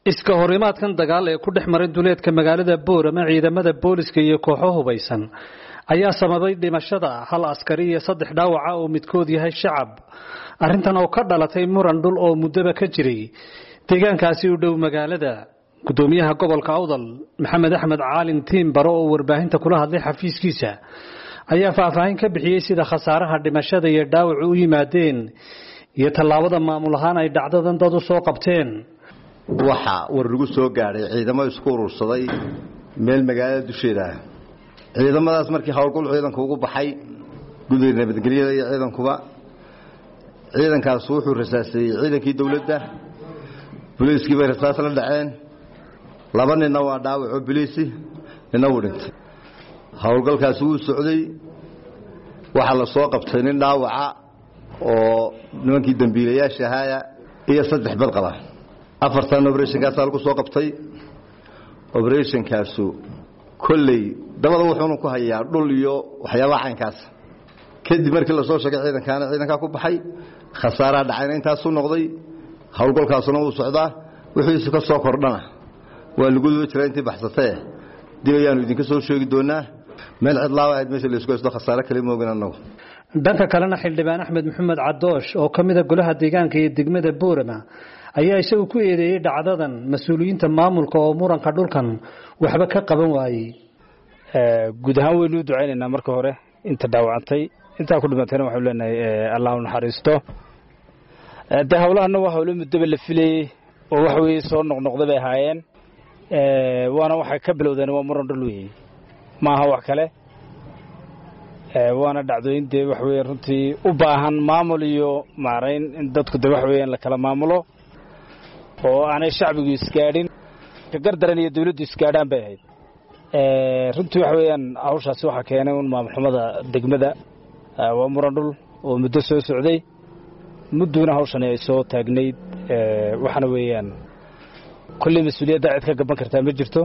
iska horimaadkan dagaal ee ku dhex maray duleedka magaalada Boorama ciidamada booliska iyo kooxo hubeysan ayaa sababay dhimashada hal askari iyo 3 dhaawac oo midkood yahay shacab arintan oo ka dhalatay muran dhul oo muddaba ka jiray deegaankaasi u dhow magaalada gudoomiyaha gobolka Awdal Maxamed Axmed Caalin Tiimbaro oo warbaahinta kula hadlay xafiiskiisa ayaa faahfaahin ka bixiyay sida khasaaraha dhimashada iyo dhaawac u yimaadeen iyo tallaabada maamul ahaan ay dhacdadan dad u soo qabteen waxa war lagu soo gaaray ciidamada isku urursaday meel magaalada dusheeda ciidamadaas markii hawlgal ciidanku ugu baxay guddiga nabadgelyada iyo ciidankuba ciidankaas wuxuu rasaasay ciidankii dawladda booliiskii bay rasaas la dhaceen laba nin waa dhaawac oo booliisi ina u dhintay hawlgalkaas uu socday waxa la soo qabtay nin dhaawaca oo nimankii dambiilayaasha ahaa iyo 3 bad qaba afartan operation kaas lagu soo qabtay operation kaasu kullay dabada wuxuu ku hayaa dhul iyo waxyaabaha caynkaas kadib markii la soo sheegay ciidanka ku baxay khasaaraha dhacayna intaas uu noqday hawlgalkaasuna uu socdaa wixii ka soo kordhana waa lagu jiray intii baxsatay dib ayaanu idinka soo sheegi doonaa meel cidlaawa aad meesha la isku haysto khasaare kale ma ogaan anagu dhanka kalena xildhibaan Axmed Maxamed Cadoosh oo kamid ah golaha deegaanka ee degmada Boorama ayaa isagu ku eedeeyay dhacdadan mas'uuliyiinta maamulka oo muranka dhulkan waxba ka qaban waayay guud ahaan waynu ducaynaynaa marka hore inta dhaawacantay inta ku dhimatayna waxaan leenahay Allah u naxariisto hawlahana waa hawlo muddo la filay oo wax weey soo noqnoqday bay haayeen waana waxay ka bilowdeen waa muran dhul weey maaha wax kale waana dhacdooyintii wax weey runtii u baahan maamul iyo maareyn in dadku wax weeyaan la kala maamulo oo aanay shacbigu isgaadhin ka gardaran iyo dawladdu isgaadhaan bay ahayd runtii wax weeyaan hawshaasi waxa keenay un maamul xumada degmada waa muran dhul oo muddo soo socday mudduna hawshan ay soo taagnayd waxana weeyaan kulli mas'uuliyadda cid ka gaban kartaa ma jirto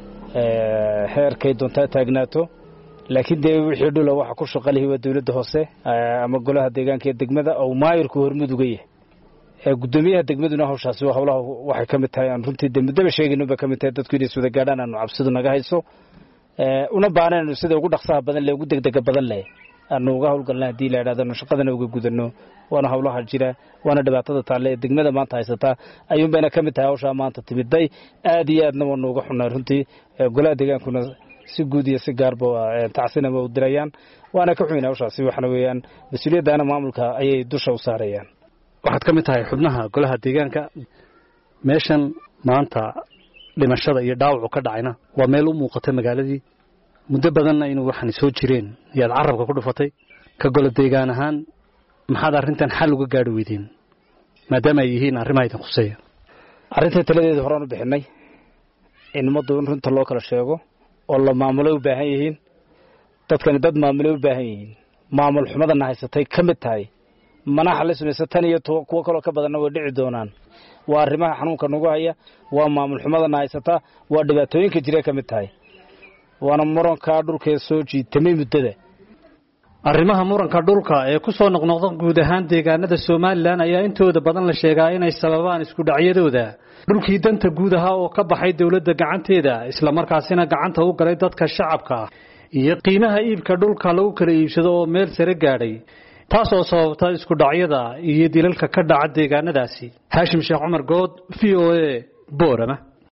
heerkay doontaa taagnaato laakiin wixii dhul waxa ku shaqaleeyay waa dawladda hoose ama golaha deegaanka ee degmada oo maayirku hormudugay gudoomiyaha degmaduna hawshaasi waa hawlaha waxay ka mid tahay aan runtii degmada sheeginaba ka mid tahay dadku inay soo gaadhaan aanu cabsidu naga hayso una baahnaan sida ugu dhaqsaha badan leh ugu degdeg badan leh aanu uga hawlgalnaa hadii la yiraahdo shaqadana uga gudano waana hawlaha jira waana dhibaatada taale degmada maanta haysata ayuun bayna ka mid tahay hawsha maanta timiday aad iyo aadna waa nooga xunaa runtii golaha deegaankuna si guud iyo si gaarba tacsiinama u dirayaan waana ka xunaa hawshaasi waxna weeyaan mas'uuliyadana maamulka ayay dusha u saarayaan waxaad ka mid tahay xubnaha golaha deegaanka meeshan maanta dhimashada iyo dhaawacu ka dhacayna waa meel u muuqata magaaladii muddo badanna inuu waxan soo jireen yaad carabka ku dhufatay ka golo deegaan ahaan maxaad arintan xal uga gaadhi weydeen maadaama ay yihiin arrimaha khuseeya arinta taladeeda horaan u bixinay in ummaddu runta loo kala sheego oo la maamulo u baahan yihiin dadkani dad maamulo u baahan yihiin maamul xumadana haysatay ka mid tahay mana xalismaysa tan iyo kuwa kale ka badanna way dhici doonaan waa arrimaha xanuunka nagu haya waa maamul xumadana haysata waa dhibaatooyinka jira ka mid tahay waana muranka dhulka soo jiitay muddada arrimaha muranka dhulka ee ku soo noqnoqda guud ahaan deegaanada Soomaaliland ayaa intooda badan la sheegaa inay sababaan isku dhacyadooda dhulkii danta guud ahaa oo ka baxay dawladda gacanteeda isla markaasina gacanta u galay dadka shacabka iyo qiimaha iibka dhulka lagu kala iibsado oo meel sare gaadhay taas oo sababta isku dhacyada iyo dilalka ka dhaca deegaanadaasi Haashim Sheekh Cumar Good VOA Boorama